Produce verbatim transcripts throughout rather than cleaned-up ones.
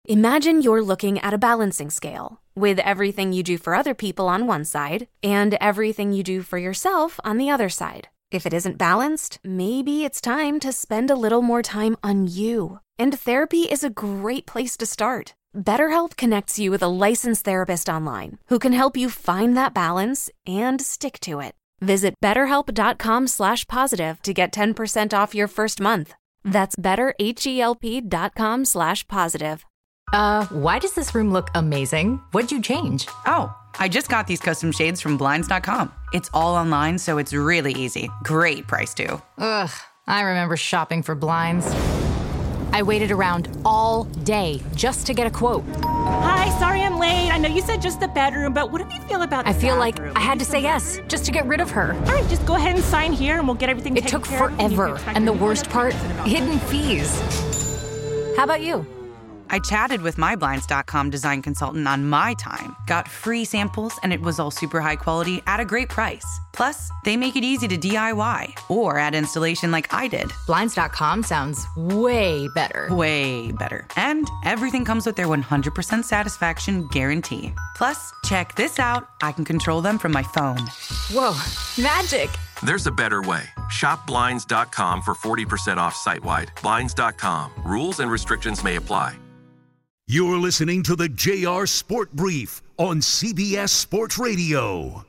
Imagine you're looking at a balancing scale with everything you do for other people on one side and everything you do for yourself on the other side. If it isn't balanced, maybe it's time to spend a little more time on you. And therapy is a great place to start. BetterHelp connects you with a licensed therapist online who can help you find that balance and stick to it. Visit betterhelp.com slash positive to get ten percent off your first month. That's betterhelp.com slash positive. Uh, why does this room look amazing? What'd you change? Oh, I just got these custom shades from Blinds dot com. It's all online, so it's really easy. Great price, too. Ugh, I remember shopping for blinds. I waited around all day just to get a quote. Hi, sorry I'm late. I know you said just the bedroom, but what do you feel about the I feel bathroom? like I had to say yes, just to get rid of her. All right, just go ahead and sign here and we'll get everything It taken took care of. forever, and the worst part, hidden fees. How about you? I chatted with my Blinds dot com design consultant on my time, got free samples, and it was all super high quality at a great price. Plus, they make it easy to D I Y or add installation like I did. Blinds dot com sounds way better. Way better. And everything comes with their one hundred percent satisfaction guarantee. Plus, check this out. I can control them from my phone. Whoa, magic. There's a better way. Shop Blinds dot com for forty percent off site-wide. Blinds dot com. Rules and restrictions may apply. You're listening to the J R Sport Brief on C B S Sports Radio.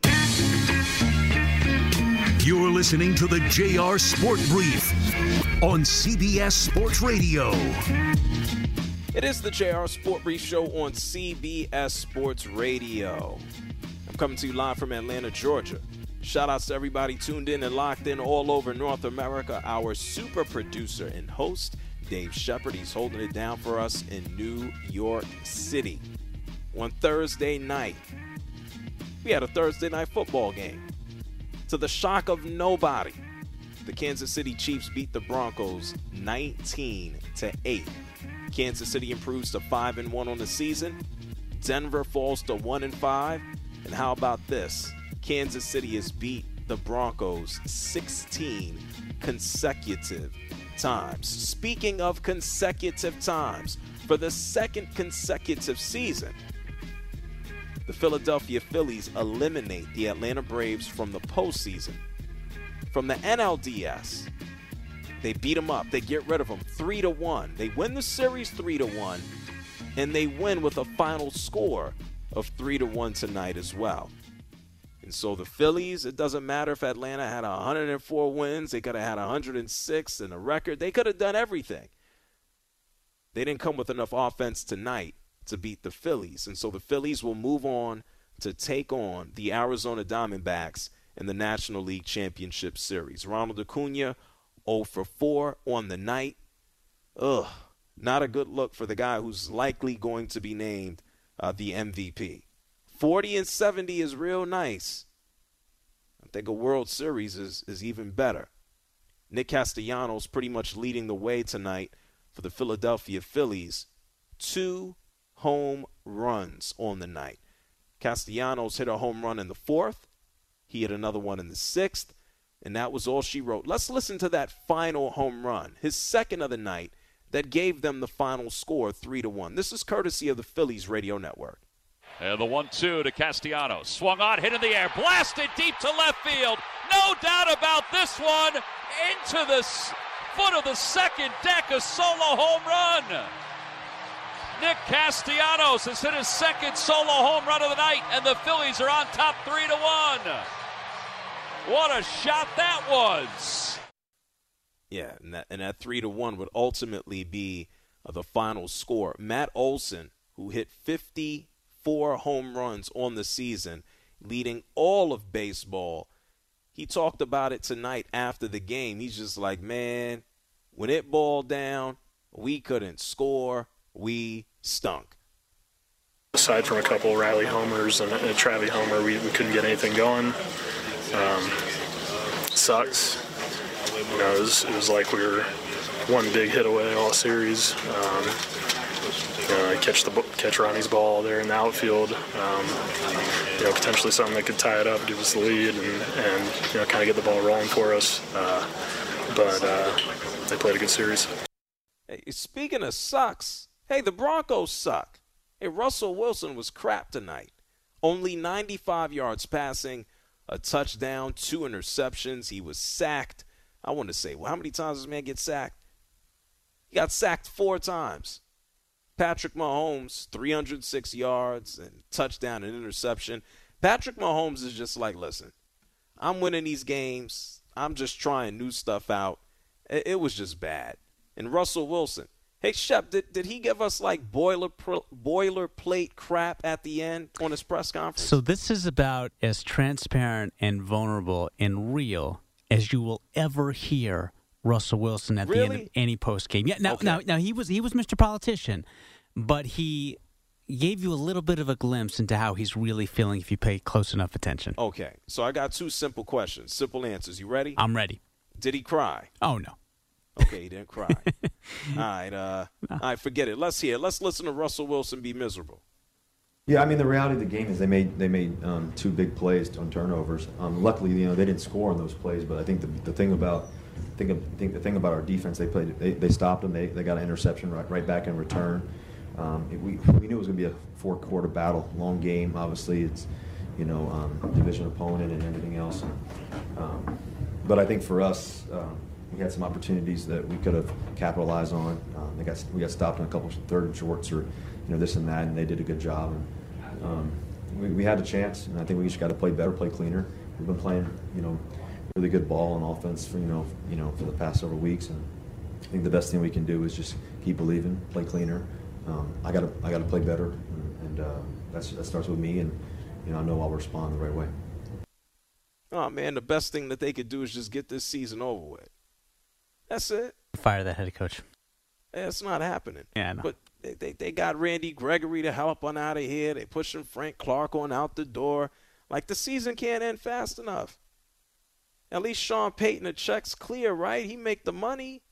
You're listening to the J R Sport Brief on C B S Sports Radio. It is the J R Sport Brief Show on C B S Sports Radio. I'm coming to you live from Atlanta, Georgia. Shout outs to everybody tuned in and locked in all over North America. Our super producer and host, Dave Shepard. He's holding it down for us in New York City. On Thursday night, we had a Thursday night football game. To the shock of nobody, the Kansas City Chiefs beat the Broncos nineteen to eight. Kansas City improves to five and one on the season. Denver falls to one and five. And how about this? Kansas City has beat the Broncos sixteen consecutive times. Speaking of consecutive times, for the second consecutive season, the Philadelphia Phillies eliminate the Atlanta Braves from the postseason. From the N L D S, they beat them up. They get rid of them three to one. They win the series three to one, and they win with a final score of three to one tonight as well. And so the Phillies, it doesn't matter if Atlanta had one hundred four wins. They could have had one hundred six and a record. They could have done everything. They didn't come with enough offense tonight to beat the Phillies. And so the Phillies will move on to take on the Arizona Diamondbacks in the National League Championship Series. Ronald Acuna, oh for four on the night. Ugh, not a good look for the guy who's likely going to be named uh, the M V P. forty and seventy is real nice. I think a World Series is, is even better. Nick Castellanos pretty much leading the way tonight for the Philadelphia Phillies. Two home runs on the night. Castellanos hit a home run in the fourth. He hit another one in the sixth. And that was all she wrote. Let's listen to that final home run, his second of the night, that gave them the final score three to one. This is courtesy of the Phillies Radio Network. And the one two to Castellanos. Swung on, hit in the air, blasted deep to left field. No doubt about this one. Into the foot of the second deck, a solo home run. Nick Castellanos has hit his second solo home run of the night, and the Phillies are on top three to one. What a shot that was. Yeah, and that, and that three to one would ultimately be uh, the final score. Matt Olson, who hit fifty-four home runs on the season, leading all of baseball, he talked about it tonight after the game. He's just like, man, when it boiled down, we couldn't score. We stunk. Aside from a couple Riley homers and a, a Travie homer, we, we couldn't get anything going. Um, sucks. You know, it was, it was like we were one big hit away all series. Um, you know, catch the catch Ronnie's ball there in the outfield. Um, you know, potentially something that could tie it up, give us the lead, and, and you know, kind of get the ball rolling for us. Uh, but uh, they played a good series. Hey, speaking of sucks, Hey, the Broncos suck. Hey, Russell Wilson was crap tonight. Only ninety-five yards passing, a touchdown, two interceptions. He was sacked. I want to say, well, how many times does this man get sacked? He got sacked four times. Patrick Mahomes, three hundred six yards and touchdown and interception. Patrick Mahomes is just like, listen, I'm winning these games. I'm just trying new stuff out. It, it was just bad. And Russell Wilson, hey, Shep, did, did he give us like boiler boilerplate crap at the end on his press conference? So this is about as transparent and vulnerable and real as you will ever hear Russell Wilson at Really? the end of any post game. Yeah, now, Okay. now, now he was he was Mister Politician, but he gave you a little bit of a glimpse into how he's really feeling if you pay close enough attention. Okay, so I got two simple questions, simple answers. You ready? I'm ready. Did he cry? Oh no. Okay, he didn't cry. all right, uh, all right, forget it. Let's hear. Let's listen to Russell Wilson be miserable. Yeah, I mean the reality of the game is they made they made um, two big plays on turnovers. Um, luckily, you know they didn't score on those plays, but I think the, the thing about I think, I think the thing about our defense, they played they, they stopped them. They they got an interception right right back in return. Um, it, we we knew it was going to be a four quarter battle, long game. Obviously, it's you know um, division opponent and everything else. Um, but I think for us. Um, We had some opportunities that we could have capitalized on. Um, they got we got stopped on a couple of third and shorts or you know this and that, and they did a good job. And um, we, we had a chance, and I think we just got to play better, play cleaner. We've been playing you know really good ball on offense for you know you know for the past several weeks, and I think the best thing we can do is just keep believing, play cleaner. Um, I got to I got to play better, and, and uh, that's that starts with me, and you know I know I'll respond the right way. Oh man, the best thing that they could do is just get this season over with. That's it. Fire that head coach. Yeah, it's not happening. Yeah, I know. But they, they they got Randy Gregory to help on out of here. They pushing Frank Clark on out the door. Like the season can't end fast enough. At least Sean Payton, the check's clear, right? He make the money.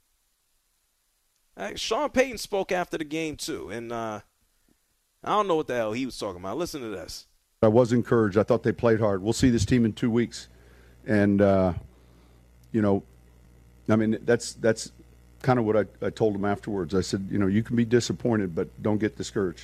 Uh, Sean Payton spoke after the game too, and uh, I don't know what the hell he was talking about. Listen to this. I was encouraged. I thought they played hard. We'll see this team in two weeks, and uh, you know. I mean, that's that's kind of what I, I told him afterwards. I said, you know, you can be disappointed, but don't get discouraged.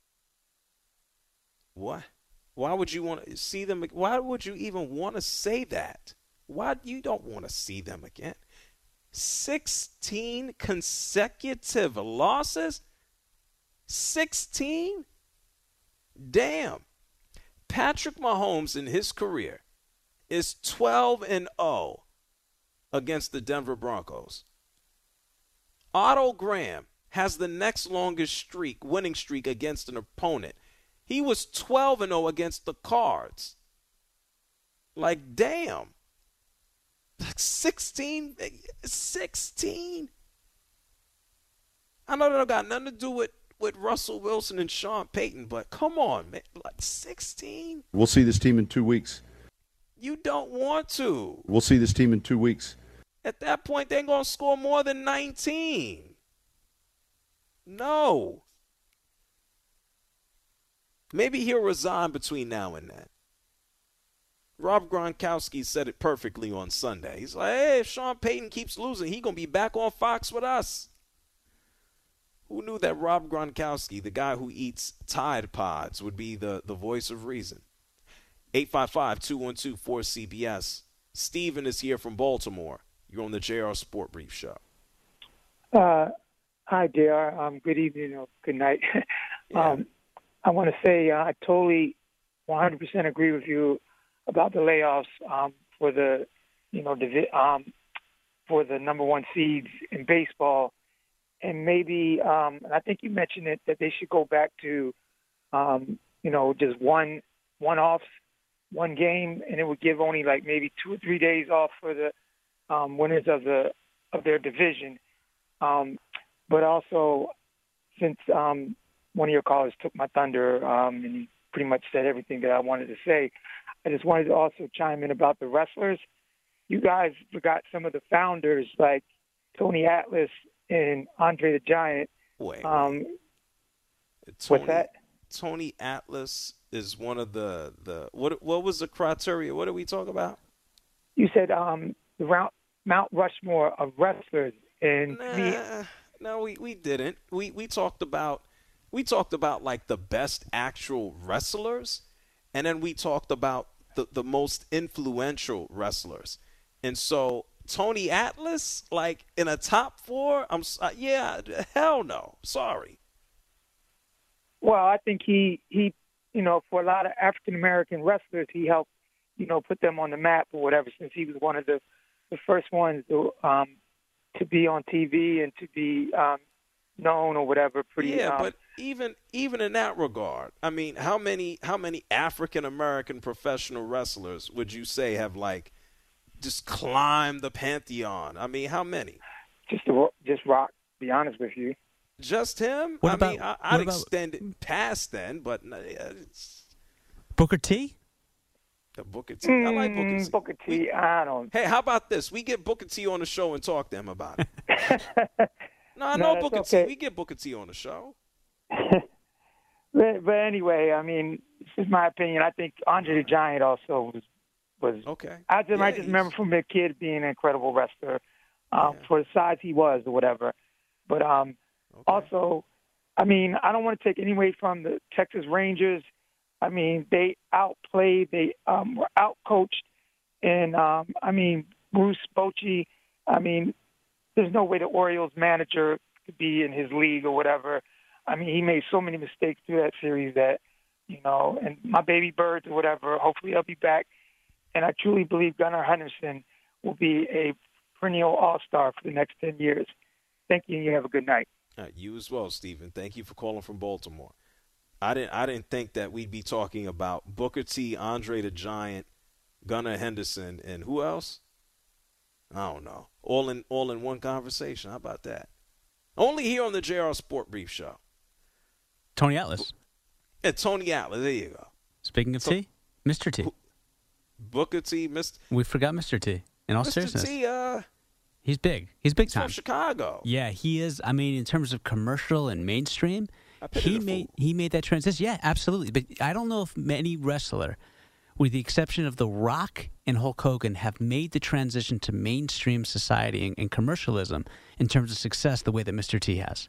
What? Why would you want to see them? Why would you even want to say that? Why you don't want to see them again? sixteen consecutive losses? sixteen? Damn. Patrick Mahomes in his career is twelve and oh. Against the Denver Broncos. Otto Graham has the next longest streak, winning streak against an opponent. He was twelve and oh against the Cards. Like, damn. sixteen? sixteen? I know that got nothing to do with, with Russell Wilson and Sean Payton, but come on, man. Like, sixteen? We'll see this team in two weeks. You don't want to. We'll see this team in two weeks. At that point, they're going to score more than nineteen. No. Maybe he'll resign between now and then. Rob Gronkowski said it perfectly on Sunday. He's like, hey, if Sean Payton keeps losing, he's going to be back on Fox with us. Who knew that Rob Gronkowski, the guy who eats Tide Pods, would be the, the voice of reason? eight five five, two one two, four C B S. Steven is here from Baltimore. You're on the J R Sport Brief Show. Uh, hi, J R. Um, good evening or good night. Yeah. um, I want to say uh, I totally one hundred percent agree with you about the layoffs um, for the, you know, divi- um, for the number one seeds in baseball. And maybe, um, and I think you mentioned it, that they should go back to, um, you know, just one one-offs, one game, and it would give only like maybe two or three days off for the um, winners of the of their division. Um, but also, since um, one of your callers took my thunder um, and he pretty much said everything that I wanted to say, I just wanted to also chime in about the wrestlers. You guys forgot some of the founders like Tony Atlas and Andre the Giant. Wait. Um, Tony, what's that? Tony Atlas is one of the, the what what was the criteria? What did we talk about? You said um, the Mount Rushmore of wrestlers. And Nah, me, no, we, we didn't. We we talked about we talked about like the best actual wrestlers, and then we talked about the, the most influential wrestlers. And so Tony Atlas, like in a top four, I'm uh, yeah, hell no, sorry. Well, I think he he you know, for a lot of African American wrestlers, he helped, you know, put them on the map or whatever, since he was one of the, the first ones to um to be on T V and to be um known or whatever. Pretty yeah, um, but even even in that regard, I mean, how many how many African American professional wrestlers would you say have like just climbed the pantheon? I mean, how many? Just just Rock. To be honest with you. Just him? What I about, mean, I, I'd about, extend it past then, but uh, it's Booker T. The Booker T. I like Booker T. Booker T. We, I don't. Hey, how about this? We get Booker T on the show and talk to him about it. no, I no, know Booker okay. T. We get Booker T on the show. but, but anyway, I mean, this is my opinion. I think Andre the Giant also was was okay. I just yeah, I just remember from a kid being an incredible wrestler, um, yeah. for the size he was or whatever. But um, okay. also, I mean, I don't want to take any away from the Texas Rangers. I mean, they outplayed, they um, were outcoached, and um, I mean, Bruce Bochy. I mean, there's no way the Orioles manager could be in his league or whatever. I mean, he made so many mistakes through that series that, you know, and my baby birds or whatever, hopefully they'll be back. And I truly believe Gunnar Henderson will be a perennial all-star for the next ten years. Thank you, and you have a good night. Uh, you as well, Stephen. Thank you for calling from Baltimore. I didn't I didn't think that we'd be talking about Booker T, Andre the Giant, Gunnar Henderson, and who else? I don't know. All in all in one conversation. How about that? Only here on the J R Sport Brief Show. Tony Atlas. Yeah, Tony Atlas. There you go. Speaking of so, T, Mister T. Booker T, Mister We forgot Mister T. In all Mister seriousness. T, uh, he's big. He's big he's time. From Chicago. Yeah, he is. I mean, in terms of commercial and mainstream, he made he made that transition. Yeah, absolutely. But I don't know if any wrestler, with the exception of The Rock and Hulk Hogan, have made the transition to mainstream society and, and commercialism in terms of success the way that Mister T has.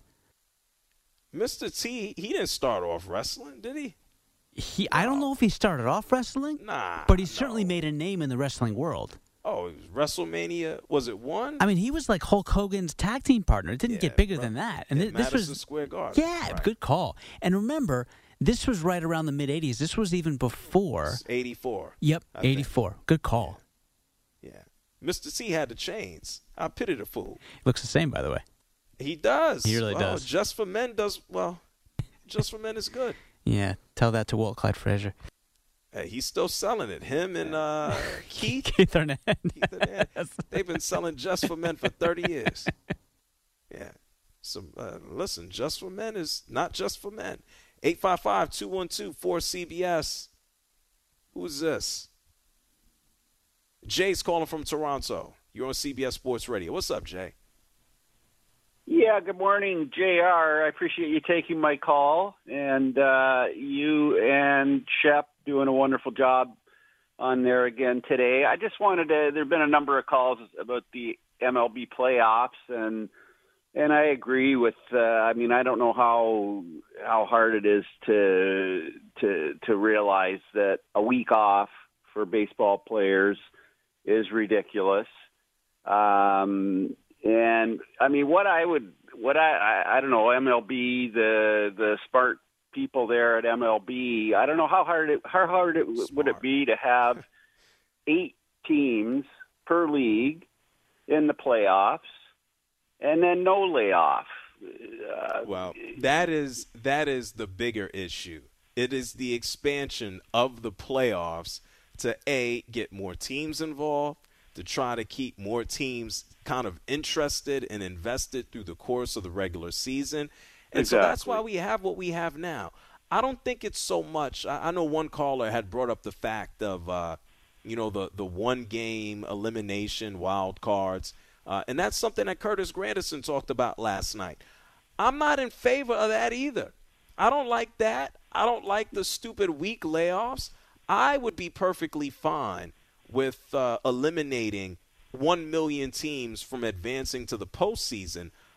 Mister T, he didn't start off wrestling, did he? He, no. I don't know if he started off wrestling. Nah, but he no. certainly made a name in the wrestling world. Oh, it was WrestleMania. Was it one? I mean, he was like Hulk Hogan's tag team partner. It didn't yeah, get bigger right. than that. And yeah, th- this Madison was Square Garden. Yeah, right. good call. And remember, this was right around the mid eighties. This was even before eighty-four. Yep, I eighty-four. Think. Good call. Yeah. yeah. Mister T had the chains. I pity the fool. Looks the same, by the way. He does. He really well, does. Just for Men does well. Just for Men is good. Yeah, tell that to Walt Clyde Frazier. Hey, he's still selling it. Him and uh, Keith. Keith Arnett. Keith Arnett. They've been selling Just for Men for thirty years. Yeah. So, uh, listen, Just for Men is not just for men. eight five five, two one two, four C B S. Who's this? Jay's calling from Toronto. You're on C B S Sports Radio. What's up, Jay? Yeah, good morning, J R. I appreciate you taking my call. And uh, you and Shep doing a wonderful job on there again today. I just wanted to, there have been a number of calls about the M L B playoffs, and and I agree with, uh, I mean, I don't know how how hard it is to to to realize that a week off for baseball players is ridiculous. Um And I mean, what I would, what I, I, I don't know, M L B, the the smart people there at M L B. I don't know how hard it, how hard it smart. would it be to have eight teams per league in the playoffs, and then no layoff. Uh, well, that is that is the bigger issue. It is the expansion of the playoffs to A, get more teams involved, to try to keep more teams kind of interested and invested through the course of the regular season. And exactly. So that's why we have what we have now. I don't think it's so much. I, I know one caller had brought up the fact of, uh, you know, the, the one-game elimination wild cards. Uh, and that's something that Curtis Granderson talked about last night. I'm not in favor of that either. I don't like that. I don't like the stupid week layoffs. I would be perfectly fine with uh, eliminating one million teams from advancing to the postseason.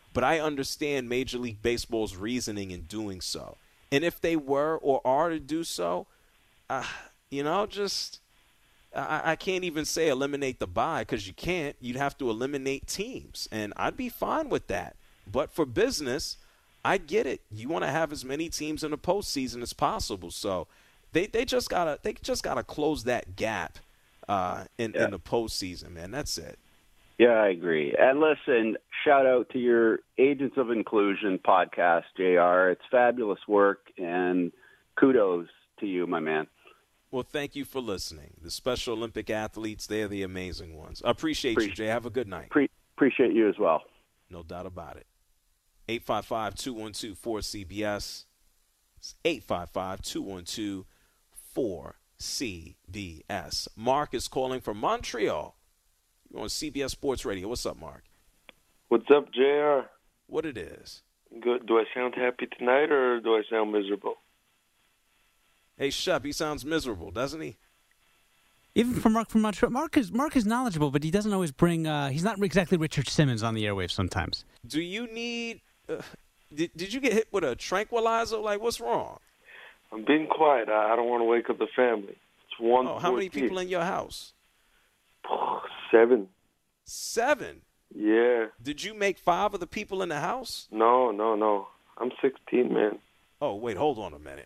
but I understand Major League Baseball's reasoning in doing so. And if they were or are to do so, uh, you know, just I, I can't even say eliminate the bye because you can't. You'd have to eliminate teams, and I'd be fine with that. But for business, I get it. You want to have as many teams in the postseason as possible. So they, they just gotta they just gotta close that gap uh, in yeah. in the postseason, man. That's it. Yeah, I agree. And listen, shout out to your Agents of Inclusion podcast, J R. It's fabulous work, and kudos to you, my man. Well, thank you for listening. The Special Olympic athletes, they're the amazing ones. I appreciate Pre- you, Jay. Have a good night. Pre- appreciate you as well. No doubt about it. eight five five, two one two, four C B S. It's eight five five, two one two, four C B S. Mark is calling from Montreal. You're on C B S Sports Radio. What's up, Mark? What's up, J R? What it is? Good. Do I sound happy tonight or do I sound miserable? Hey, Shep, he sounds miserable, doesn't he? Even from Mark from Montreal, Mark is Mark is knowledgeable, but he doesn't always bring. Uh, he's not exactly Richard Simmons on the airwaves sometimes. Do you need? Uh, did Did you get hit with a tranquilizer? Like, what's wrong? I'm being quiet. I, I don't want to wake up the family. It's one. Oh, how many people in your house? Seven. Seven? Yeah. Did you make five of the people in the house? No, no, no. I'm sixteen, man. Oh, wait, hold on a minute.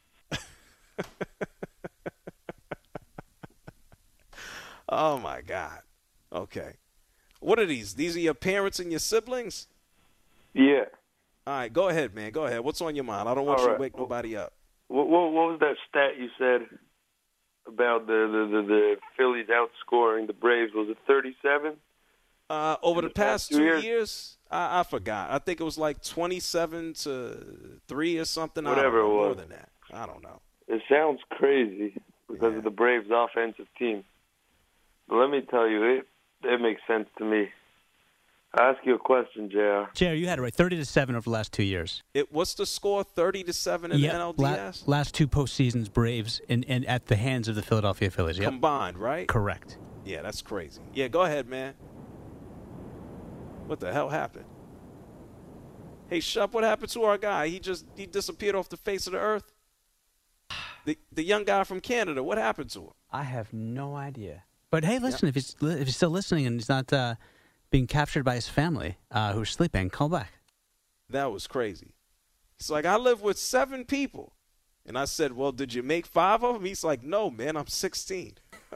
Oh, my God. Okay. What are these? These are your parents and your siblings? Yeah. All right, go ahead, man. Go ahead. What's on your mind? I don't want All you right. to wake nobody up. What, what, what was that stat you said about the, the, the, the Phillies outscoring the Braves? Was it thirty-seven? Uh, over the, the past, past two years, years I, I forgot. I think it was like twenty-seven to three or something. Whatever I don't know, it was. More than that. I don't know. It sounds crazy because yeah. of the Braves' offensive team. But let me tell you, it it makes sense to me. I'll ask you a question, J R. J R, you had it right. Thirty to seven over the last two years. It what's the score? Thirty to seven in Yep. the N L D S. La- last two postseasons, Braves, and and at the hands of the Philadelphia Phillies. Yep. Combined, right? Correct. Yeah, that's crazy. Yeah, go ahead, man. What the hell happened? Hey, Shup, what happened to our guy? He just he disappeared off the face of the earth. The the young guy from Canada. What happened to him? I have no idea. But hey, listen, yep. if he's if he's still listening and he's not uh, being captured by his family uh, who's sleeping, call back. That was crazy. He's like, I live with seven people. And I said, well, did you make five of them? He's like, no, man, I'm sixteen.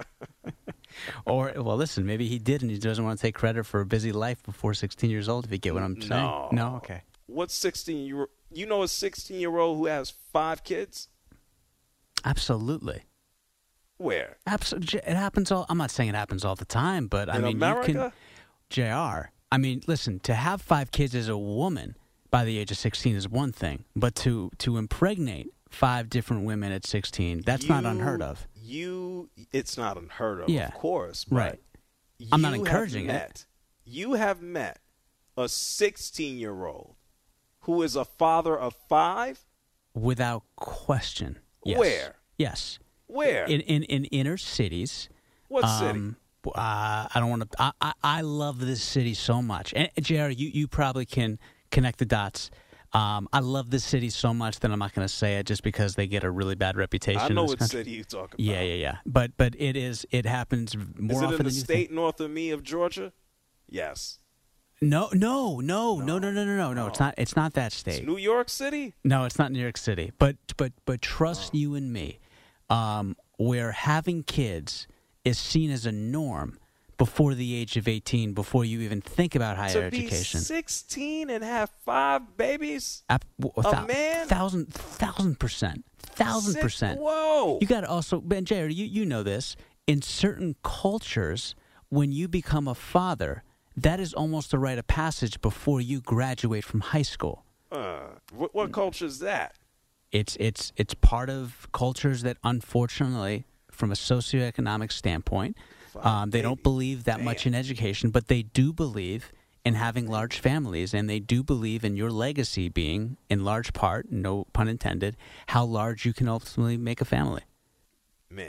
Or, well, listen, maybe he did and he doesn't want to take credit for a busy life before sixteen years old, if you get what I'm saying. No. No? Okay. What's sixteen year You know a sixteen-year-old who has five kids? Absolutely. Where? Absolutely. It happens all, I'm not saying it happens all the time, but I In mean, America? you can, J R, I mean, listen, to have five kids as a woman by the age of sixteen is one thing, but to, to impregnate five different women at sixteen, that's you, not unheard of. You, it's not unheard of, Yeah. of course. But right. I'm not you encouraging have it. met, You have met a sixteen-year-old who is a father of five? Without question. Yes. Where? Yes. Where? In in, in inner cities. What um, city? Uh, I don't want to. I, I I love this city so much, and J R, you you probably can connect the dots. Um, I love this city so much that I'm not going to say it just because they get a really bad reputation. I in know this what country. city you talk about. Yeah, yeah, yeah. But but it is it happens more Is it often in the than you state think. north of me of Georgia? Yes. No, no, no, no, no, no, no, no, no. It's not. It's not that state. It's New York City? No, it's not New York City. But but but trust Oh. you and me, um, where having kids is seen as a norm before the age of eighteen, before you even think about higher to education. be sixteen and have five babies? Ap- w- A thou- man? Thousand, thousand percent, thousand Six- percent. Whoa! You got to also, Ben Jared, you you know this. In certain cultures, when you become a father, that is almost a rite of passage before you graduate from high school. Uh, what, what culture is that? It's it's it's part of cultures that, unfortunately, from a socioeconomic standpoint, um, they don't believe that much in education, but they do believe in having large families, and they do believe in your legacy being, in large part, no pun intended, how large you can ultimately make a family. Man,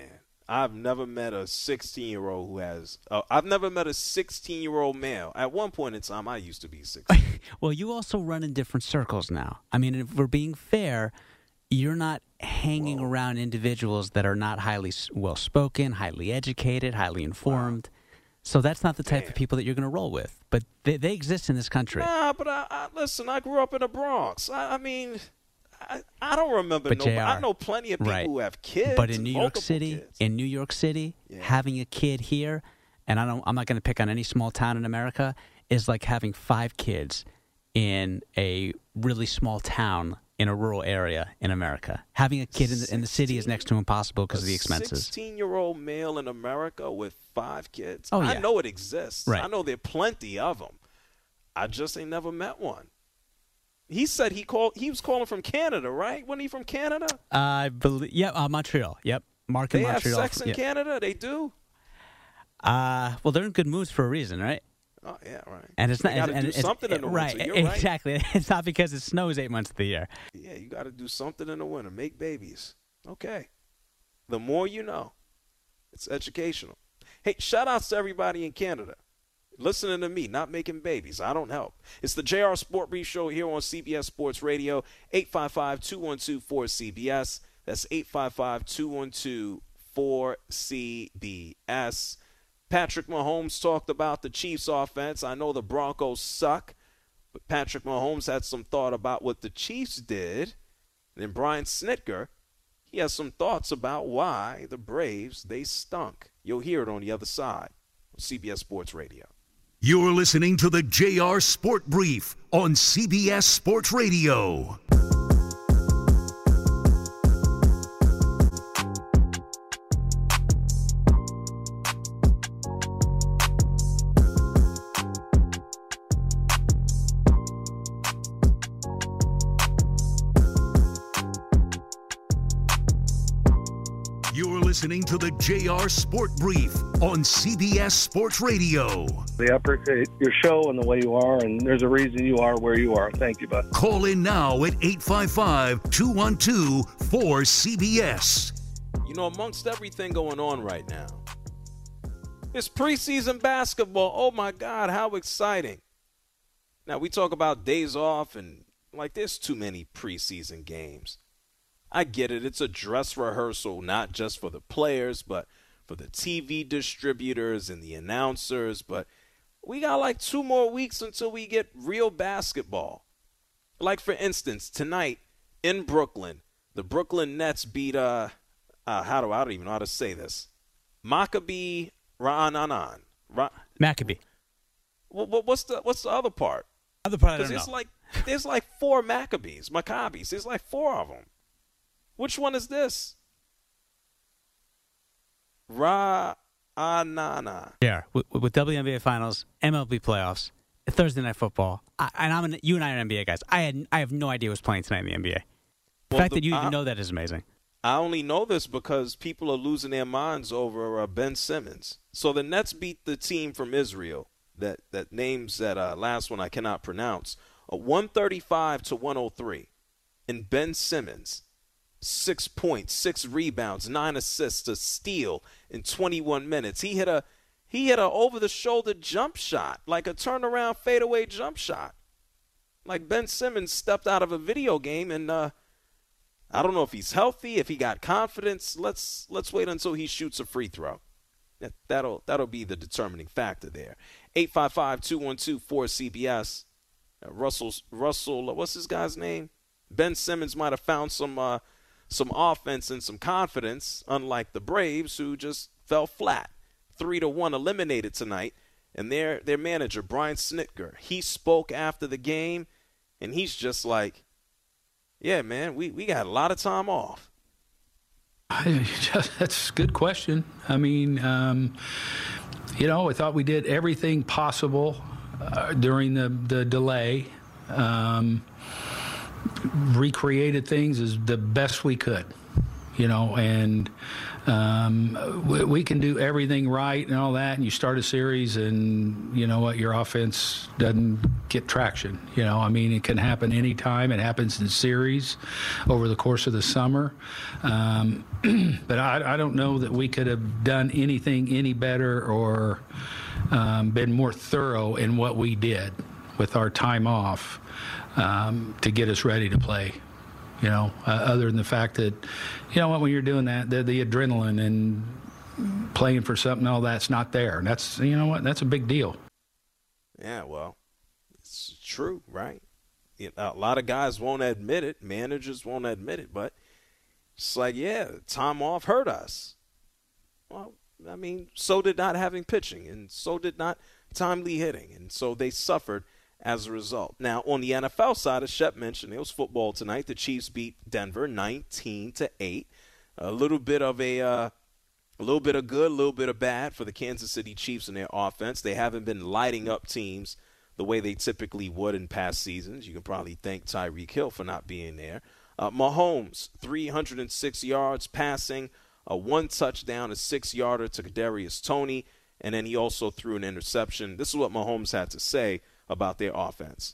I've never met a sixteen-year-old who has uh, – I've never met a sixteen-year-old male. At one point in time, I used to be sixteen. Well, you also run in different circles now. I mean, if we're being fair, you're not hanging Whoa. around individuals that are not highly well-spoken, highly educated, highly informed. Wow. So that's not the type Damn. of people that you're going to roll with. But they, they exist in this country. Nah, but I, I, listen, I grew up in the Bronx. I, I mean – I, I don't remember. But no, J R, I know plenty of people right. who have kids. But in New York City, kids. in New York City, yeah. having a kid here, and I don't, I'm not going to pick on any small town in America, is like having five kids in a really small town in a rural area in America. Having a kid in the, in the city is next to impossible because of the expenses. sixteen-year-old male in America with five kids. Oh, yeah. I know it exists. Right. I know there are plenty of them. I just ain't never met one. He said he called. He was calling from Canada, right? Wasn't he from Canada? I believe. Yeah, uh, Montreal. Yep, Mark in they Montreal. They have sex in yeah. Canada. They do. Uh well, they're in good moods for a reason, right? Oh yeah, right. And it's not. You got to and do it's, something in the right, winter. You're exactly. Right. It's not because it snows eight months of the year. Yeah, you got to do something in the winter. Make babies. Okay. The more you know. It's educational. Hey, shout outs to everybody in Canada. Listening to me, not making babies. I don't help. It's the J R Sport Brief Show here on C B S Sports Radio, eight five five, two one two, four C B S. That's eight five five, two one two, four C B S. Patrick Mahomes talked about the Chiefs' offense. I know the Broncos suck, but Patrick Mahomes had some thought about what the Chiefs did. And then Brian Snitker, he has some thoughts about why the Braves, they stunk. You'll hear it on the other side on C B S Sports Radio. You're listening to the J R Sport Brief on C B S Sports Radio. You're listening to the J R Sport Brief on C B S Sports Radio. I appreciate your show and the way you are, and there's a reason you are where you are. Thank you, bud. Call in now at eight five five, two one two, four C B S. You know, amongst everything going on right now, it's preseason basketball. Oh, my God, how exciting. Now, we talk about days off, and, like, there's too many preseason games. I get it. It's a dress rehearsal, not just for the players, but for the T V distributors and the announcers. But we got like two more weeks until we get real basketball. Like, for instance, tonight in Brooklyn, the Brooklyn Nets beat, uh, uh how do I, I don't even know how to say this, Maccabi Ra'anan. Ra- Maccabi. Well, what's the what's the other part? Other part I don't know. It's like, there's like four Maccabees, Maccabis. There's like four of them. Which one is this? Ra'anana. Yeah, with, with W N B A Finals, M L B playoffs, Thursday Night Football, I, and I'm an, you and I are N B A guys. I had I have no idea who's playing tonight in the N B A. The well, fact the, that you I, even know that is amazing. I only know this because people are losing their minds over uh, Ben Simmons. So the Nets beat the team from Israel. That that names that uh, last one I cannot pronounce. Uh, one thirty-five to one oh three, and Ben Simmons. Six points, six rebounds, nine assists, a steal in twenty-one minutes. He hit a he hit a over-the-shoulder jump shot, like a turnaround fadeaway jump shot. Like Ben Simmons stepped out of a video game, and uh, I don't know if he's healthy, if he got confidence. Let's let's wait until he shoots a free throw. That, that'll that'll be the determining factor there. eight five five, two one two, four C B S. Uh, Russell Russell, what's this guy's name? Ben Simmons might have found some. Uh, Some offense and some confidence, unlike the Braves, who just fell flat. Three to one eliminated tonight. And their their manager, Brian Snitker, he spoke after the game, and he's just like, yeah, man, we, we got a lot of time off. I, that's a good question. I mean, um, you know, I thought we did everything possible uh, during the, the delay. Um recreated things as the best we could. you know, and um, we, we can do everything right and all that, and you start a series and, you know what, your offense doesn't get traction. You know, I mean, it can happen anytime. It happens in series over the course of the summer. Um, but I, I don't know that we could have done anything any better or um, been more thorough in what we did with our time off um, to get us ready to play. You know, uh, other than the fact that, you know what, when you're doing that, the, the adrenaline and playing for something, all that's not there. And that's, you know what, that's a big deal. Yeah, well, it's true, right? You know, a lot of guys won't admit it. Managers won't admit it. But it's like, yeah, time off hurt us. Well, I mean, so did not having pitching, and so did not timely hitting. And so they suffered as a result. Now, on the N F L side, as Shep mentioned, it was football tonight. The Chiefs beat Denver nineteen to eight. A little bit of a, uh, a little bit of good, a little bit of bad for the Kansas City Chiefs and their offense. They haven't been lighting up teams the way they typically would in past seasons. You can probably thank Tyreek Hill for not being there. Uh, Mahomes, three hundred six yards passing, a one touchdown, a six-yarder to Kadarius Toney, and then he also threw an interception. This is what Mahomes had to say about their offense.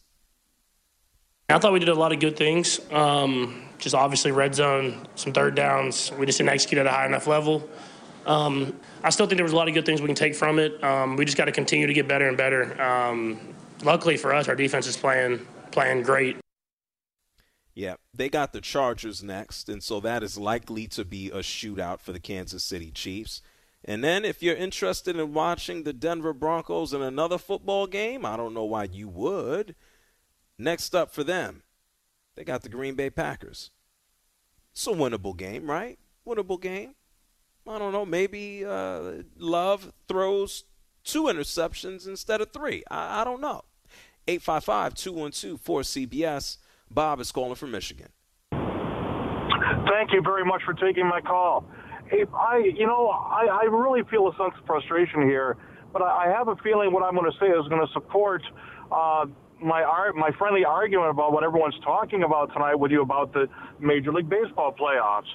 I thought we did a lot of good things. Um, just obviously red zone, some third downs. We just didn't execute at a high enough level. Um, I still think there was a lot of good things we can take from it. Um, we just got to continue to get better and better. Um, luckily for us, our defense is playing playing great. Yeah, they got the Chargers next, and so that is likely to be a shootout for the Kansas City Chiefs. And then if you're interested in watching the Denver Broncos in another football game, I don't know why you would. Next up for them, they got the Green Bay Packers. It's a winnable game, right? Winnable game. I don't know, maybe uh, Love throws two interceptions instead of three. I, I don't know. eight five five, two one two, four C B S. Bob is calling from Michigan. Thank you very much for taking my call. Hey, I, you know, I, I really feel a sense of frustration here, but I, I have a feeling what I'm going to say is going to support uh, my my friendly argument about what everyone's talking about tonight with you about the Major League Baseball playoffs.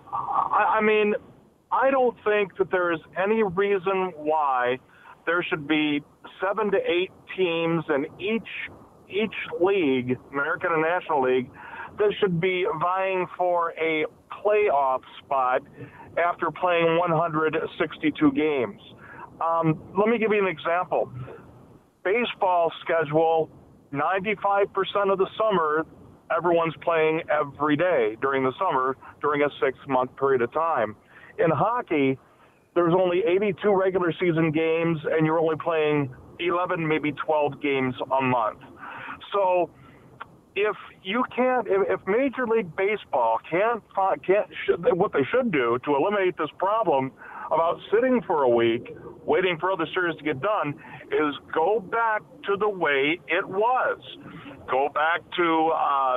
I, I mean, I don't think that there is any reason why there should be seven to eight teams in each each league, American and National League, that should be vying for a playoff spot after playing one hundred sixty-two games. Um, let me give you an example. Baseball schedule, ninety-five percent of the summer, everyone's playing every day during the summer, during a six-month period of time. In hockey, there's only eighty-two regular season games, and you're only playing eleven, maybe twelve games a month. So if you can't, if, if Major League Baseball can't, can't should, what they should do to eliminate this problem about sitting for a week, waiting for other series to get done, is go back to the way it was. Go back to uh,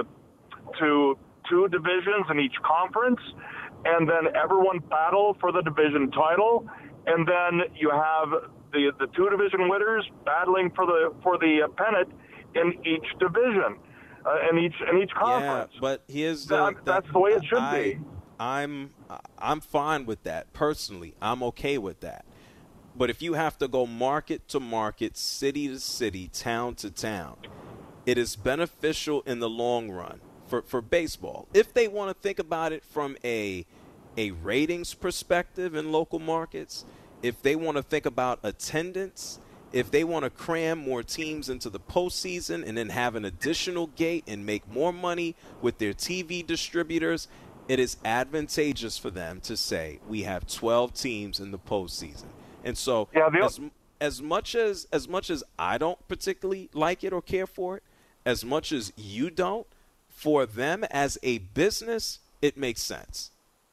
to two divisions in each conference, and then everyone battle for the division title, and then you have the the two division winners battling for the for the pennant in each division, uh, in each in each conference. Yeah, but here's the, that, that's the way it should I, be. I'm I'm fine with that personally. I'm okay with that. But if you have to go market to market, city to city, town to town, it is beneficial in the long run for, for baseball. If they want to think about it from a a ratings perspective in local markets, if they want to think about attendance, if they want to cram more teams into the postseason and then have an additional gate and make more money with their T V distributors, it is advantageous for them to say we have twelve teams in the postseason. And so yeah, as, as much as as much as I don't particularly like it or care for it, as much as you don't, for them as a business, it makes sense.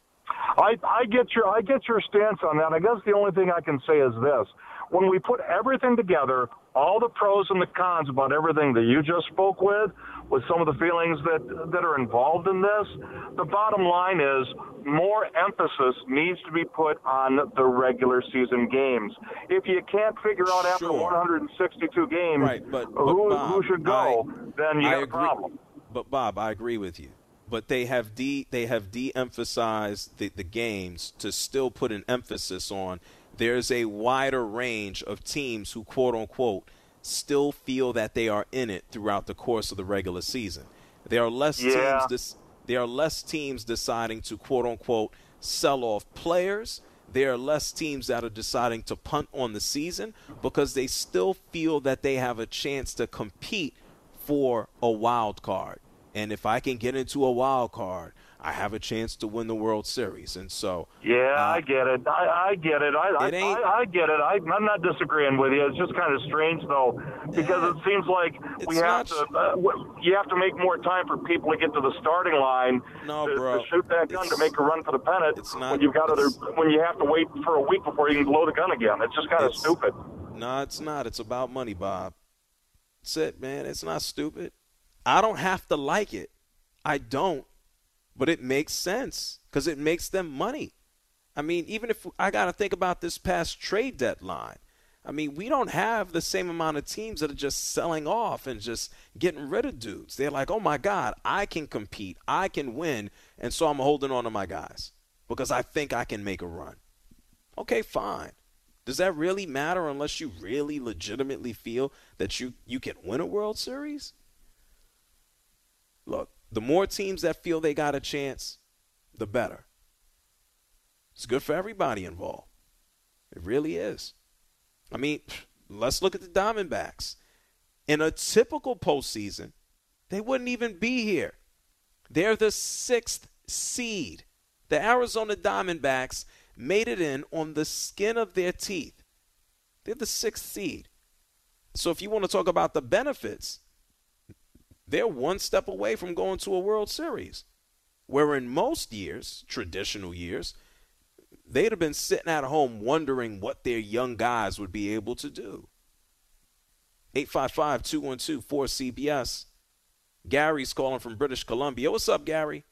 I, I get your I get your stance on that. I guess the only thing I can say is this. When we put everything together, all the pros and the cons about everything that you just spoke with, with some of the feelings that, that are involved in this, the bottom line is more emphasis needs to be put on the regular season games. If you can't figure out after Sure. one hundred sixty-two games Right, but- but who, Bob, who should go, I- then you I have a agree. problem. But, Bob, I agree with you. but they have de they have de-emphasized the, the games to still put an emphasis on there's a wider range of teams who, quote unquote, still feel that they are in it throughout the course of the regular season. There are less Yeah. teams dis- there are less teams deciding to, quote unquote, sell off players. There are less teams that are deciding to punt on the season because they still feel that they have a chance to compete for a wild card. And if I can get into a wild card, I have a chance to win the World Series. And so Yeah, uh, I get it. I, I get it. I, It I, ain't- I, I get it. I, I'm not disagreeing with you. It's just kind of strange, though, because it seems like we It's have not to. Uh, w- you have to make more time for people to get to the starting line No, to, bro. to shoot that gun to make a run for the pennant. It's not- when you've got other, it's- when you have to wait for a week before you can blow the gun again. It's just kind of It's- stupid. No, it's not. It's about money, Bob. That's it, man. It's not stupid. I don't have to like it. I don't. But it makes sense because it makes them money. I mean, even if I got to think about this past trade deadline, I mean, we don't have the same amount of teams that are just selling off and just getting rid of dudes. They're like, oh, my God, I can compete. I can win. And so I'm holding on to my guys because I think I can make a run. Okay, fine. Does that really matter unless you really legitimately feel that you, you can win a World Series? Look, the more teams that feel they got a chance, the better. It's good for everybody involved. It really is. I mean, let's look at the Diamondbacks. In a typical postseason, they wouldn't even be here. They're the sixth seed. The Arizona Diamondbacks made it in on the skin of their teeth. They're the sixth seed. So if you want to talk about the benefits, they're one step away from going to a World Series, where in most years, traditional years, they'd have been sitting at home wondering what their young guys would be able to do. eight five five, two one two, four C B S. Gary's calling from British Columbia. What's up, Gary?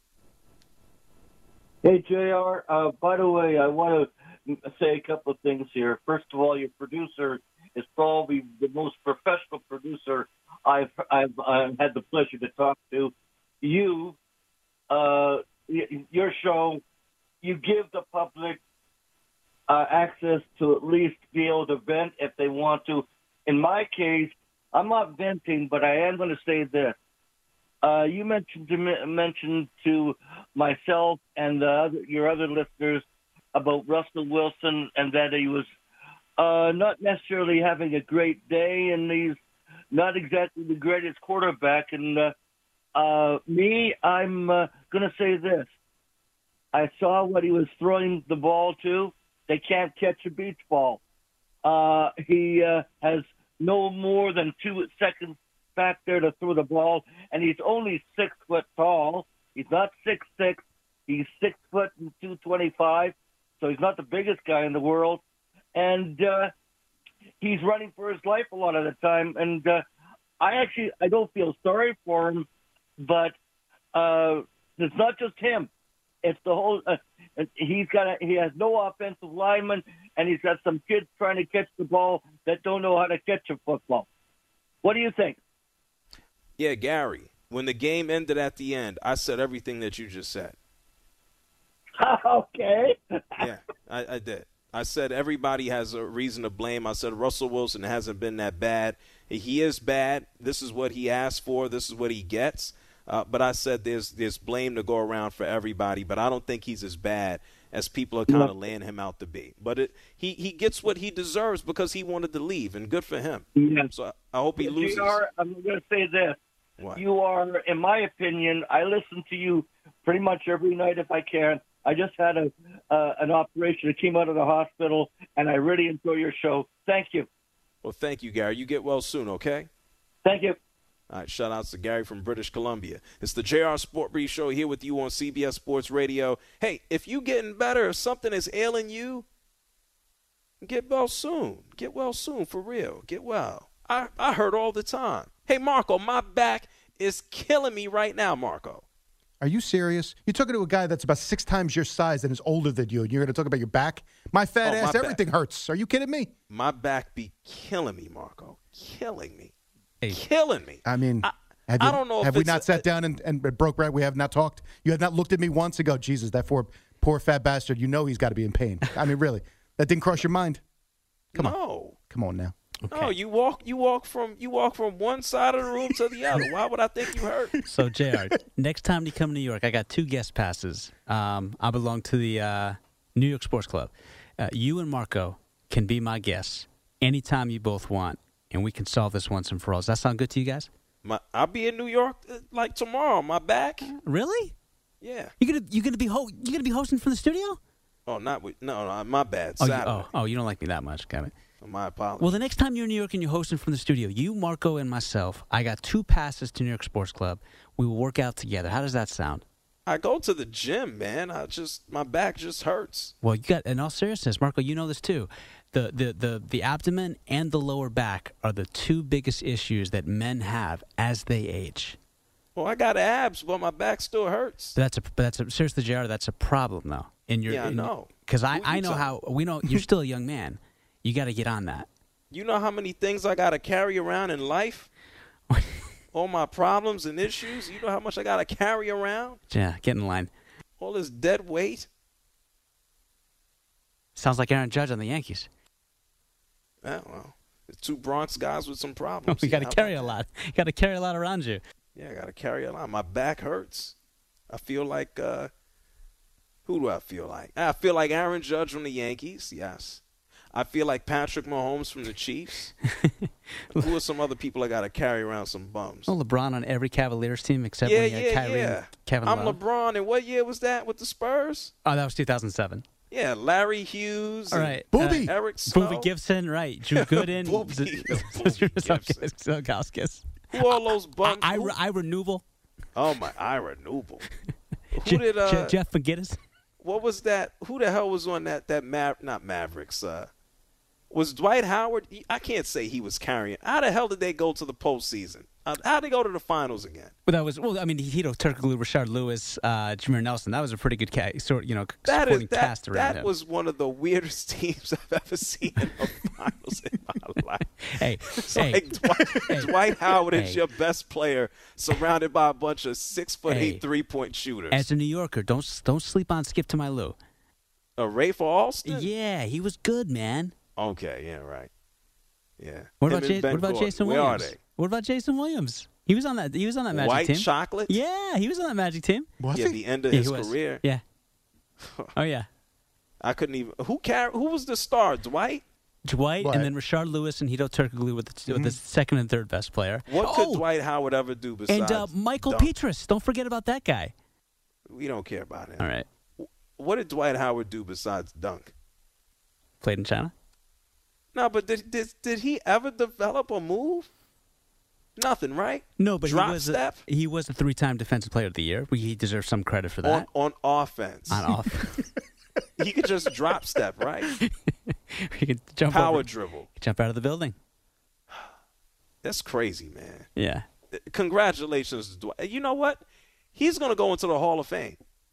Hey, J R. Uh, by the way, I want to say a couple of things here. First of all, your producer is probably the most professional producer I've I've, I've had the pleasure to talk to. You, uh, y- your show, you give the public uh, access to at least be able to vent if they want to. In my case, I'm not venting, but I am going to say this. Uh, you mentioned to me, mentioned to myself and the other, your other listeners about Russell Wilson and that he was uh, not necessarily having a great day, and he's not exactly the greatest quarterback. And uh, uh, me, I'm uh, going to say this. I saw what he was throwing the ball to. They can't catch a beach ball. Uh, he uh, has no more than two seconds back there to throw the ball, and he's only six foot tall. He's not six six. He's six foot and two twenty five. So he's not the biggest guy in the world, and uh, he's running for his life a lot of the time. And uh, I actually I don't feel sorry for him, but uh, it's not just him. It's the whole. Uh, he's got. A, he has no offensive lineman, and he's got some kids trying to catch the ball that don't know how to catch a football. What do you think? Yeah, Gary, when the game ended at the end, I said everything that you just said. Okay. Yeah, I, I did. I said everybody has a reason to blame. I said Russell Wilson hasn't been that bad. He is bad. This is what he asked for. This is what he gets. Uh, but I said there's there's blame to go around for everybody, but I don't think he's as bad as people are kind of laying him out to be. But it, he, he gets what he deserves because he wanted to leave, and good for him. Yeah. So I, I hope he loses. G R, I'm going to say this. What? You are, in my opinion, I listen to you pretty much every night if I can. I just had a uh, an operation. I came out of the hospital, and I really enjoy your show. Thank you. Well, thank you, Gary. You get well soon, okay? Thank you. All right, shout outs to Gary from British Columbia. It's the J R Sport Brief Show here with you on C B S Sports Radio. Hey, if you getting better, if something is ailing you, get well soon. Get well soon, for real. Get well. I, I heard all the time. Hey, Marco, my back is killing me right now, Marco. Are you serious? You're talking to a guy that's about six times your size and is older than you, and you're going to talk about your back? My fat Oh, my ass, back. everything hurts. Are you kidding me? My back be killing me, Marco. Killing me. Hey. Killing me. I mean, I, Have I you- don't know if Have we it's not a- sat down and, and broke bread? We have not talked. You have not looked at me once and go, Jesus, that poor, poor fat bastard. You know he's got to be in pain. I mean, really, that didn't cross your mind. Come no. on, come on now. No, you walk you walk from you walk from one side of the room to the other. Why would I think you hurt? So, J R, next time you come to New York, I got two guest passes. Um, I belong to the uh, New York Sports Club. Uh, you and Marco can be my guests anytime you both want, and we can solve this once and for all. Does that sound good to you guys? My, I'll be in New York uh, like tomorrow. My back. Really? Yeah. You gonna you gonna be ho- you gonna be hosting from the studio? Oh, not with no, no my bad. Oh, you, Saturday. oh, oh, you don't like me that much, got it. My apologies. Well, the next time you're in New York and you're hosting from the studio, you, Marco, and myself, I got two passes to New York Sports Club. We will work out together. How does that sound? I go to the gym, man. I just my back just hurts. Well, you got, in all seriousness, Marco, you know this too. The, the, the, the abdomen and the lower back are the two biggest issues that men have as they age. Well, I got abs, but my back still hurts. But that's a, but that's a, seriously, J R, that's a problem, though. In your, Yeah, I in- know. Because I, Who you I know talking- how, we know, you're still a young man. You got to get on that. You know how many things I got to carry around in life? All my problems and issues. You know how much I got to carry around? Yeah, get in line. All this dead weight. Sounds like Aaron Judge on the Yankees. Yeah, well, it's two Bronx guys with some problems. You got to How carry about a lot. You got to carry a lot around you. Yeah, I got to carry a lot. My back hurts. I feel like, uh, who do I feel like? I feel like Aaron Judge from the Yankees, yes. I feel like Patrick Mahomes from the Chiefs. Who are some other people I got to carry around some bums? Oh, LeBron on every Cavaliers team except yeah, when he had yeah, Kyrie yeah. and Kevin I'm Love. LeBron, and what year was that with the Spurs? Oh, that was two thousand seven. Yeah, Larry Hughes. All and right. Booby. Eric Snow. Booby Gibson, right. Drew Gooden. Booby. Zilgauskas. Who all those bums? I, I, Ira Newble. Oh, my, Ira Newble. Who Je- did, uh, Je- Jeff McGinnis. What was that? Who the hell was on that, that Mav- not Mavericks, uh, was Dwight Howard? He, I can't say he was carrying. How the hell did they go to the postseason? Uh, how did they go to the finals again? Well, that was well. I mean, Hito Turkoglu, Rashard Lewis, uh, Jameer Nelson. That was a pretty good cast, sort you know, That supporting is that. cast around That him. was one of the weirdest teams I've ever seen in the finals in my life. Hey, it's hey, like Dwight, hey, Dwight Howard is hey. your best player, surrounded by a bunch of six foot Hey. eight three point shooters. As a New Yorker, don't don't sleep on Skip to my Lou. A Ray for Alston? Yeah, he was good, man. Okay, yeah, right. Yeah. What Him about and Ja- Ben what about Gordon. Jason Where Williams? are they? What about Jason Williams? He was on that. He was on that Magic White team. chocolate? Yeah, he was on that Magic team. Was yeah, he? the end of Yeah, his he was. career. Yeah. Oh yeah. I couldn't even. Who car- Who was the star? Dwight. Dwight, Dwight. and then Rashard Lewis and Hito Turkoglu with the, with the second and third best player. What could oh, Dwight Howard ever do besides? and uh, Michael dunk? Petrus. Don't forget about that guy. We don't care about him. All right. What did Dwight Howard do besides dunk? Played in China. No, but did did, did he ever develop a move? Nothing, right? No, but Drop he was step a, he was a three-time Defensive Player of the Year. He deserves some credit for that. on on offense. On off, He could just drop step, right? he could jump Power over, dribble. jump out of the building. That's crazy, man. Yeah. Congratulations, to Dwight. You know what? He's going to go into the Hall of Fame.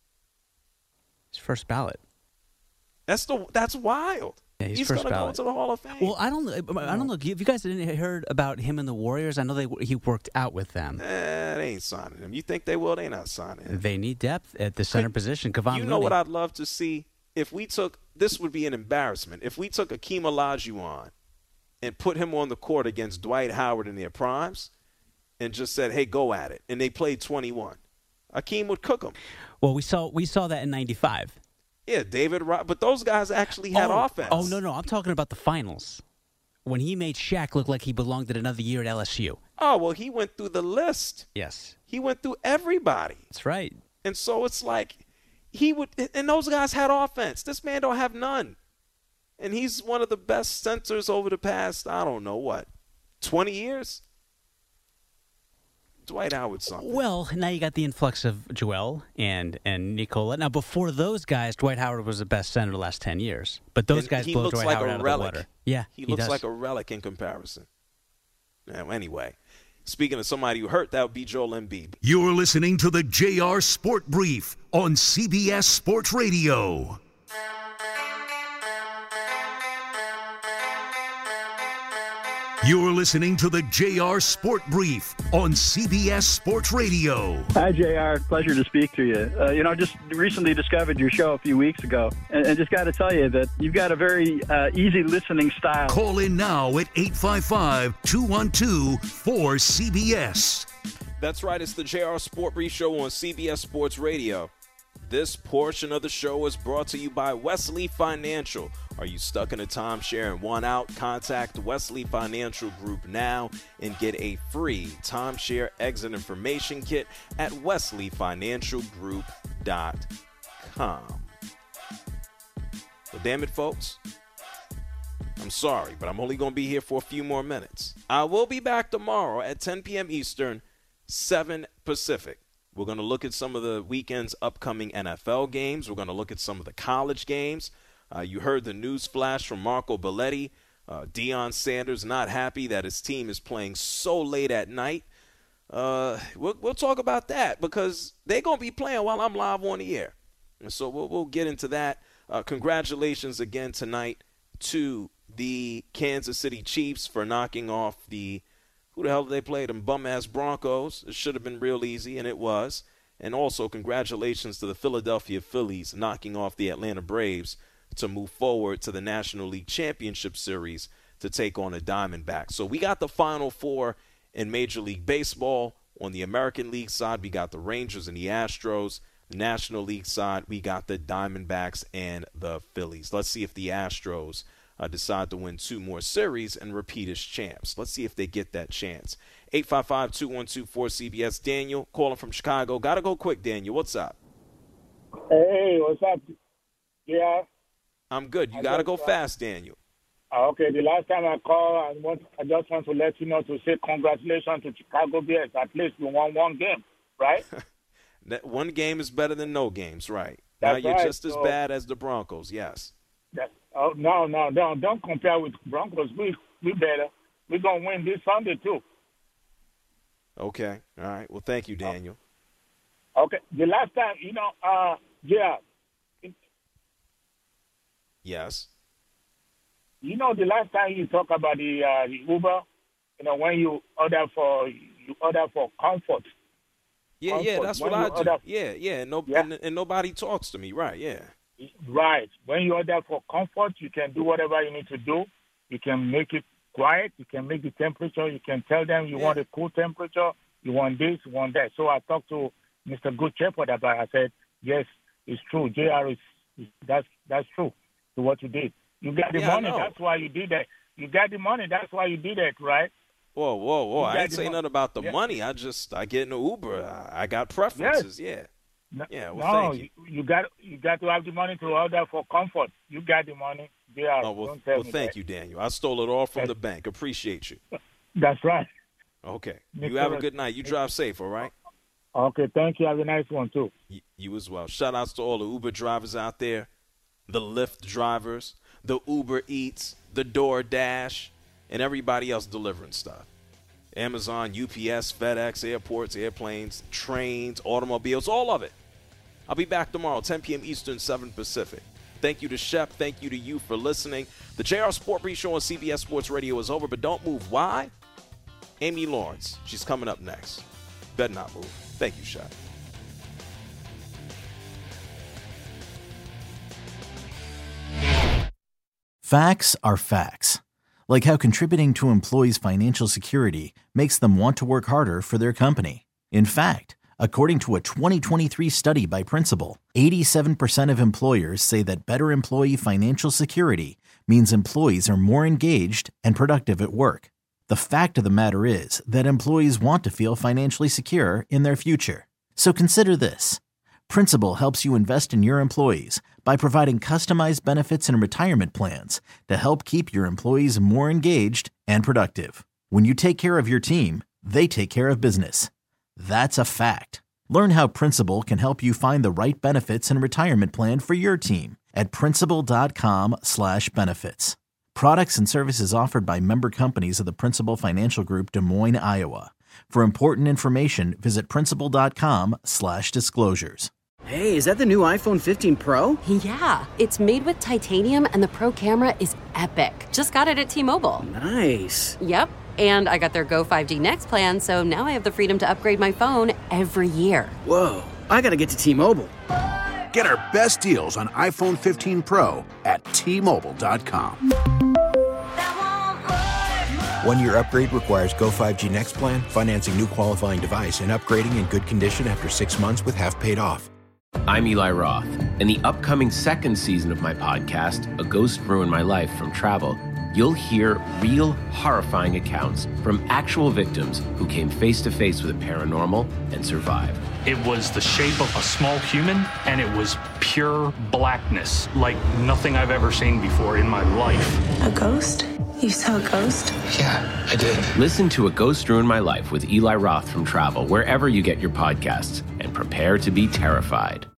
His first ballot. That's the that's wild. Yeah, he's he's first going to go ballot. into the Hall of Fame. Well, I don't. I don't know. Have you guys didn't heard about him and the Warriors? I know they he worked out with them. Eh, they ain't signing him. You think they will? They not signing him. They need depth at the center position. Kevon You know Looney. what I'd love to see? If we took – this would be an embarrassment. If we took Akeem Olajuwon and put him on the court against Dwight Howard in their primes and just said, hey, go at it, and they played twenty-one, Akeem would cook them. Well, we saw we saw that in ninety-five. Yeah, David Ro- – but those guys actually had oh, offense. Oh, no, no. I'm talking about the finals when he made Shaq look like he belonged at another year at L S U. Oh, well, he went through the list. Yes. He went through everybody. That's right. And so it's like he would – and those guys had offense. This man don't have none. And he's one of the best centers over the past, I don't know what, twenty years? Dwight Howard something. Well, now you got the influx of Joel and and Nicola. Now, before those guys, Dwight Howard was the best center the last ten years. But those And guys he blow looks Dwight like Howard a out relic. of the water. Yeah, he looks does. like a relic in comparison. Now, anyway, speaking of somebody who hurt, that would be Joel Embiid. You're listening to the J R Sport Brief on C B S Sports Radio. You're listening to the J R Sport Brief on C B S Sports Radio. Hi, J R. Pleasure to speak to you. Uh, you know, just recently discovered your show a few weeks ago, and, and just got to tell you that you've got a very uh, easy listening style. Call in now at eight five five, two one two, four C B S. That's right. It's the J R Sport Brief Show on C B S Sports Radio. This portion of the show is brought to you by Wesley Financial. Are you stuck in a timeshare and want out? Contact Wesley Financial Group now and get a free timeshare exit information kit at wesley financial group dot com. Well, damn it, folks. I'm sorry, but I'm only going to be here for a few more minutes. I will be back tomorrow at ten p.m. Eastern, seven Pacific. We're going to look at some of the weekend's upcoming N F L games. We're going to look at some of the college games. Uh, you heard the news flash from Marco Belletti. Uh, Deion Sanders not happy that his team is playing so late at night. Uh, we'll, we'll talk about that because they're going to be playing while I'm live on the air. And so we'll, we'll get into that. Uh, congratulations again tonight to the Kansas City Chiefs for knocking off the Who the hell did they play? Them bum-ass Broncos. It should have been real easy, and it was. And also congratulations to the Philadelphia Phillies knocking off the Atlanta Braves to move forward to the National League Championship Series to take on the Diamondbacks. So we got the Final Four in Major League Baseball. On the American League side, we got the Rangers and the Astros. The National League side, we got the Diamondbacks and the Phillies. Let's see if the Astros Uh, decide to win two more series and repeat as champs. Let's see if they get that chance. eight five five, two one two, four C B S. Daniel, calling from Chicago. Got to go quick, Daniel. What's up? Hey, what's up? Yeah. I'm good. You got to go fast, Daniel. Okay, the last time I called, I, want, I just want to let you know to say congratulations to Chicago Bears. At least we won one game, right? That one game is better than no games, right? That's now you're right. just as So- bad as the Broncos, yes. That, oh, no, no, no, don't compare with Broncos. We we better. We're going to win this Sunday, too. Okay. All right. Well, thank you, Daniel. Okay, the last time, you know, uh, yeah, Yes. you know, the last time you talk about the, uh, the Uber, you know, when you order for you order for comfort. Yeah, yeah, Comfort. that's When what you I do. order- Yeah, yeah, and, no, Yeah. And, and nobody talks to me, right, yeah. Right. When you order for comfort, you can do whatever you need to do. You can make it quiet. You can make the temperature. You can tell them you Yeah. want a cool temperature. You want this, you want that. So I talked to Mister Good Shepherd about it. I said, yes, it's true. J R is, is that's that's true to what you did. You got the Yeah, I money. know. That's why you did that. You got the money. That's why you did it, right? Whoa, whoa, whoa. You I got ain't the saying mon- nothing about the Yeah. money. I just, I get in an Uber. I, I got preferences, yeah. No, Yeah, well, no, thank you. you got you got to have the money to order for comfort. You got the money. J R, Oh, well, don't tell well me thank that. you, Daniel. I stole it all from Yes. the bank. Appreciate you. That's right. Okay. Mister You have a good night. You drive safe, all right? Okay, thank you. Have a nice one, too. You, you as well. Shout outs to all the Uber drivers out there, the Lyft drivers, the Uber Eats, the DoorDash, and everybody else delivering stuff. Amazon, U P S, FedEx, airports, airplanes, trains, automobiles, all of it. I'll be back tomorrow, ten p.m. Eastern, seven Pacific. Thank you to Shep. Thank you to you for listening. The J R Sport Brief Show on C B S Sports Radio is over, but don't move. Why? Amy Lawrence. She's coming up next. Better not move. Thank you, Shep. Facts are facts. Like how contributing to employees' financial security makes them want to work harder for their company. In fact, according to a twenty twenty-three study by Principal, eighty-seven percent of employers say that better employee financial security means employees are more engaged and productive at work. The fact of the matter is that employees want to feel financially secure in their future. So consider this. Principal helps you invest in your employees by providing customized benefits and retirement plans to help keep your employees more engaged and productive. When you take care of your team, they take care of business. That's a fact. Learn how Principal can help you find the right benefits and retirement plan for your team at principal.com slash benefits. Products and services offered by member companies of the Principal Financial Group, Des Moines, Iowa. For important information, visit principal.com slash disclosures. Hey, is that the new iPhone fifteen Pro? Yeah, it's made with titanium and the Pro camera is epic. Just got it at T-Mobile. Nice. Yep, and I got their Go five G Next plan, so now I have the freedom to upgrade my phone every year. Whoa, I gotta get to T-Mobile. Get our best deals on iPhone fifteen Pro at T Mobile dot com. One-year upgrade requires Go five G Next plan, financing new qualifying device, and upgrading in good condition after six months with half paid off. I'm Eli Roth. In the upcoming second season of my podcast, A Ghost Ruined My Life from Travel, you'll hear real, horrifying accounts from actual victims who came face-to-face with the paranormal and survived. It was the shape of a small human, and it was pure blackness, like nothing I've ever seen before in my life. A ghost? You saw a ghost? Yeah, I did. Listen to A Ghost Ruined My Life with Eli Roth from Travel, wherever you get your podcasts, and prepare to be terrified.